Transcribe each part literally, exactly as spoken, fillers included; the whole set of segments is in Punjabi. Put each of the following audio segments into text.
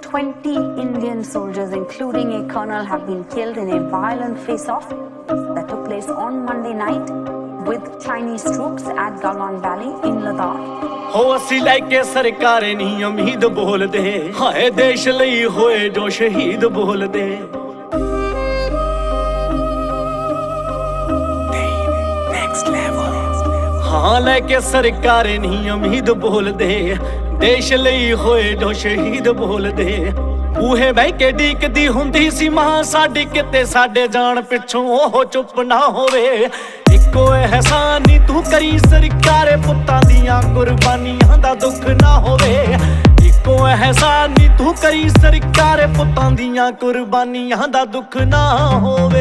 twenty Indian soldiers, including a colonel, have been killed in a violent face-off that took place on Monday night with Chinese troops at Galwan Valley in Ladakh. ਹੋ ਅਸੀਂ ਲੈ ਕੇ ਸਰਕਾਰੇ ਨਹੀਂ ਉਮੀਦ ਬੋਲਦੇ, ਹਾਏ ਦੇਸ਼ ਲਈ ਹੋਏ ਜੋ ਸ਼ਹੀਦ ਬੋਲਦੇ। ਹਾਂ ਲੈ ਕੇ ਸਰਕਾਰੇ ਨਹੀਂ ਉਮੀਦ ਬੋਲਦੇ, ਦੇਸ਼ ਲਈ ਹੋਏ ਜੋ ਸ਼ਹੀਦ ਬੋਲਦੇ। ਬੂਹੇ ਬਹਿ ਕੇ ਡੀਕਦੀ ਹੁੰਦੀ ਸੀ ਮਾਂ ਸਾਡੀ, ਕਿਤੇ ਸਾਡੇ ਜਾਣ ਪਿੱਛੋਂ ਉਹ ਚੁੱਪ ਨਾ ਹੋਵੇ। ਇੱਕੋ ਅਹਿਸਾਨ ਨੀ ਤੂੰ ਕਰੀ ਸਰਕਾਰੇ, ਪੁੱਤਾਂ ਦੀਆਂ ਕੁਰਬਾਨੀਆਂ ਦਾ ਦੁੱਖ ਨਾ ਹੋਵੇ। ਇੱਕੋ ਅਹਿਸਾਨ ਨੀ ਤੂੰ ਕਰੀ ਸਰਕਾਰੇ, ਪੁੱਤਾਂ ਦੀਆਂ ਕੁਰਬਾਨੀਆਂ ਦਾ ਦੁੱਖ ਨਾ ਹੋਵੇ।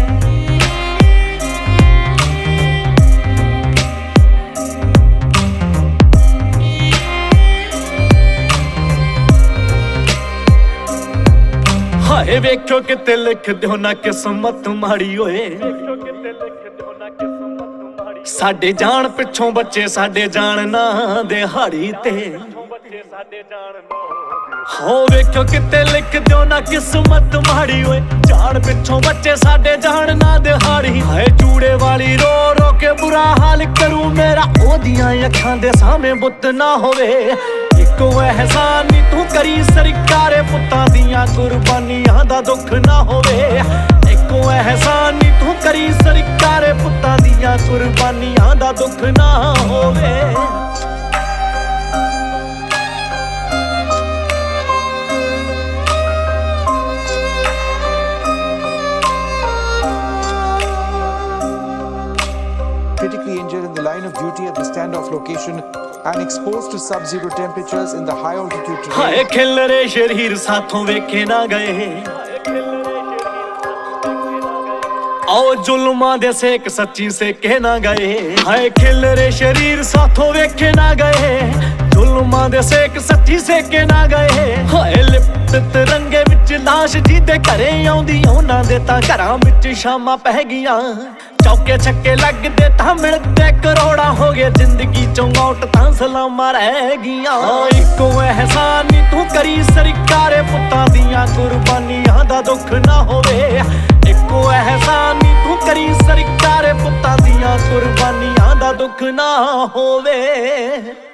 ਹਾਏ ਵੇਖੋ ਕਿਤੇ ਲਿਖ ਦਿਓ ਨਾ ਕਿਸਮਤ ਮਾੜੀ ਓਏ, ਸਾਡੇ ਜਾਣ ਪਿੱਛੋਂ ਬੱਚੇ ਸਾਡੇ ਜਾਣ ਨਾ ਦਿਹਾੜੀ ਤੇ। ਹੋ ਵੇਖੋ ਕਿਤੇ ਲਿਖ ਦਿਓ ਨਾ ਕਿਸਮਤ ਮਾੜੀ ਓਏ, ਜਾਣ ਪਿੱਛੋਂ ਬੱਚੇ ਸਾਡੇ ਜਾਣ ਨਾ ਦਿਹਾੜੀ। ਹਾਏ ਚੂੜੇ ਵਾਲੀ ਰੋ ਰੋ ਕੇ ਬੁਰਾ ਹਾਲ ਕਰੂ ਮੇਰਾ, ਉਹਦੀਆਂ ਅੱਖਾਂ ਦੇ ਸਾਹਮਣੇ ਬੁੱਤ ਨਾ ਹੋਵੇ। ਇੱਕੋ ਅਹਿਸਾਨ ਨੀ ਤੂੰ ਕਰੀ ਸਰਕਾਰੇ, ਪੁੱਤਾਂ ਦੀਆਂ ਕੁਰਬਾਨੀਆਂ ਦਾ ਦੁੱਖ ਨਾ ਹੋਵੇ। ਇੱਕੋ ਅਹਿਸਾਨ ਨੀ ਤੂੰ ਕਰੀ ਸਰਕਾਰੇ, ਪੁੱਤਾਂ ਦੀਆਂ ਕੁਰਬਾਨੀਆਂ ਦਾ ਦੁੱਖ ਨਾ ਹੋਵੇ। Critically injured in the line of duty at the standoff location and exposed to sub-zero temperatures in the high altitude terrain. ਹਾਏ ਖਿਲਰੇ ਸ਼ਰੀਰ ਸਾਥੋਂ ਵੇਖੇ ਨਾ ਗਏ, ਆਓ ਜ਼ੁਲਮਾਂ ਦੇ ਸੇਕ ਸੱਚੀ ਸੇਕੇ ਨਾ ਗਏ। ਹਾਏ ਖਿਲਰੇ ਸ਼ਰੀਰ ਸਾਥੋਂ ਵੇਖੇ ਨਾ ਗਏ, ਜ਼ੁਲਮਾਂ ਦੇ ਸੇਕ ਸੱਚੀ ਸੇਕੇ ਨਾ ਗਏ। ਹਾਏ ਲਿਪਟ ਤਿਰੰਗੇ ਵਿੱਚ ਲਾਸ਼ ਜਿਹਦੇ ਘਰੇ ਆਉਂਦੀ, ਉਹਨਾਂ ਦੇ ਤਾਂ ਘਰਾਂ ਵਿੱਚ ਸ਼ਾਮਾਂ ਪੈ ਗਈਆਂ। ਚੌਕੇ ਛੱਕੇ ਲੱਗਦੇ ਤਾਂ ਮਿਲਦੇ ਕਰੋੜਾਂ ਹੋ ਗਏ, ਜ਼ਿੰਦਗੀ ਚੋਂ ਮੌਤ ਤਾਂ ਸਲਾਮਾਂ ਰਹਿ ਗਈਆਂ। ਇੱਕੋ ਅਹਿਸਾਨ ਨੀ ਤੂੰ ਕਰੀ ਸਰਕਾਰੇ, ਪੁੱਤਾਂ ਦੀਆਂ ਕੁਰਬਾਨੀਆਂ ਦਾ ਦੁੱਖ ਨਾ ਹੋਵੇ। ਇੱਕੋ ਅਹਿਸਾਨ ਨੀ ਤੂੰ ਕਰੀ ਸਰਕਾਰੇ, ਪੁੱਤਾਂ ਦੀਆਂ ਕੁਰਬਾਨੀਆਂ ਦਾ ਦੁੱਖ ਨਾ ਹੋਵੇ।